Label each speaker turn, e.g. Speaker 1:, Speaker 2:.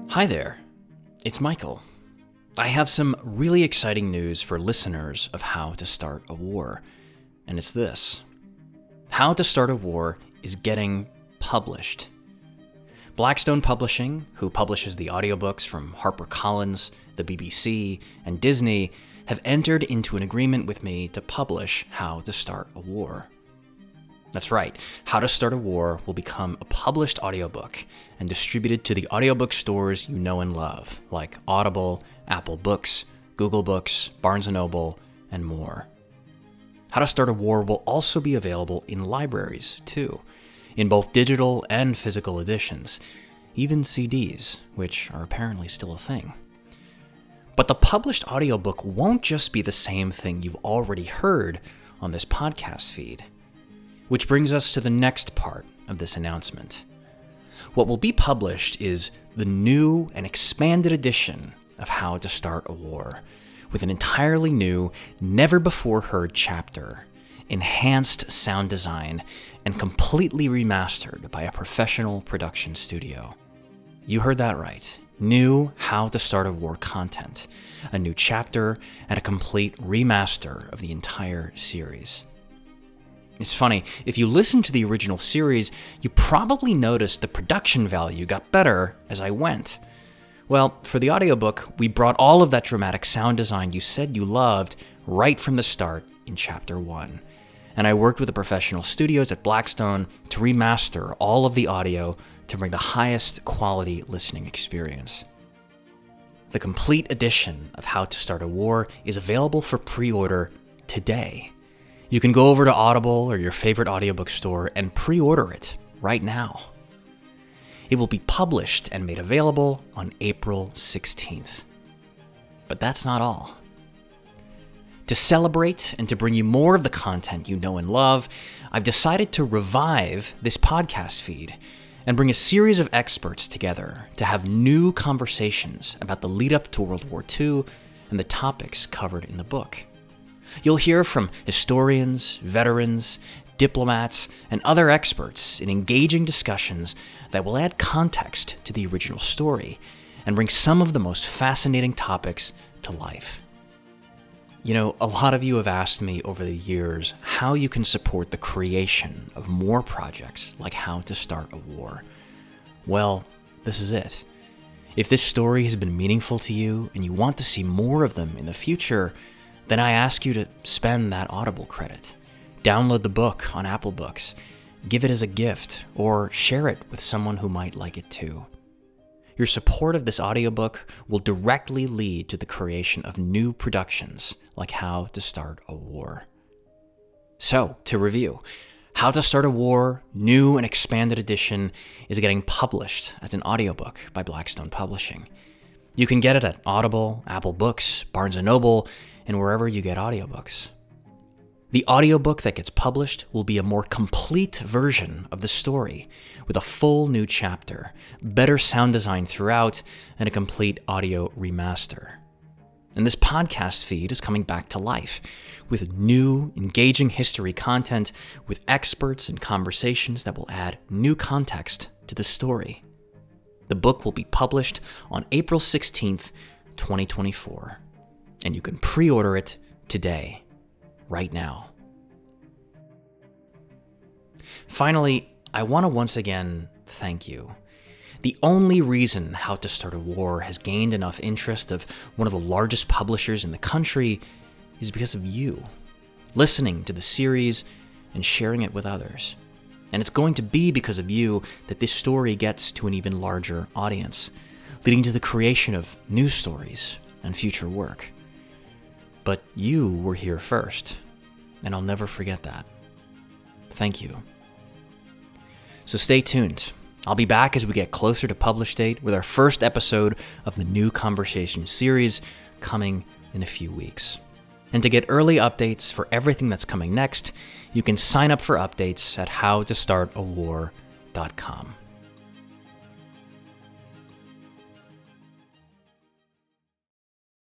Speaker 1: Hi there, it's Michael. I have some really exciting news for listeners of How to Start a War, and it's this. How to Start a War is getting published. Blackstone Publishing, who publishes the audiobooks from HarperCollins, the BBC, and Disney, have entered into an agreement with me to publish How to Start a War. That's right, How to Start a War will become a published audiobook and distributed to the audiobook stores you know and love, like Audible, Apple Books, Google Books, Barnes & Noble, and more. How to Start a War will also be available in libraries, too, in both digital and physical editions, even CDs, which are apparently still a thing. But the published audiobook won't just be the same thing you've already heard on this podcast feed. Which brings us to the next part of this announcement. What will be published is the new and expanded edition of How to Start a War, with an entirely new, never-before-heard chapter, enhanced sound design, and completely remastered by a professional production studio. You heard that right. New How to Start a War content, a new chapter, and a complete remaster of the entire series. It's funny, if you listen to the original series, you probably noticed the production value got better as I went. Well, for the audiobook, we brought all of that dramatic sound design you said you loved right from the start in Chapter 1. And I worked with the professional studios at Blackstone to remaster all of the audio to bring the highest quality listening experience. The complete edition of How to Start a War is available for pre-order today. You can go over to Audible or your favorite audiobook store and pre-order it right now. It will be published and made available on April 16th. But that's not all. To celebrate and to bring you more of the content you know and love, I've decided to revive this podcast feed and bring a series of experts together to have new conversations about the lead up to World War II and the topics covered in the book. You'll hear from historians, veterans, diplomats, and other experts in engaging discussions that will add context to the original story and bring some of the most fascinating topics to life. You know, a lot of you have asked me over the years how you can support the creation of more projects like How to Start a War. Well, this is it. If this story has been meaningful to you and you want to see more of them in the future, then I ask you to spend that Audible credit. Download the book on Apple Books, give it as a gift, or share it with someone who might like it too. Your support of this audiobook will directly lead to the creation of new productions like How to Start a War. So, to review, How to Start a War, new and expanded edition, is getting published as an audiobook by Blackstone Publishing. You can get it at Audible, Apple Books, Barnes & Noble, and wherever you get audiobooks. The audiobook that gets published will be a more complete version of the story, with a full new chapter, better sound design throughout, and a complete audio remaster. And this podcast feed is coming back to life, with new, engaging history content, with experts and conversations that will add new context to the story. The book will be published on April 16th, 2024. And you can pre-order it today, right now. Finally, I want to once again thank you. The only reason How to Start a War has gained enough interest of one of the largest publishers in the country is because of you, listening to the series and sharing it with others. And it's going to be because of you that this story gets to an even larger audience, leading to the creation of new stories and future work. But you were here first, and I'll never forget that. Thank you. So stay tuned. I'll be back as we get closer to publish date with our first episode of the New Conversation series coming in a few weeks. And to get early updates for everything that's coming next, you can sign up for updates at howtostartawar.com.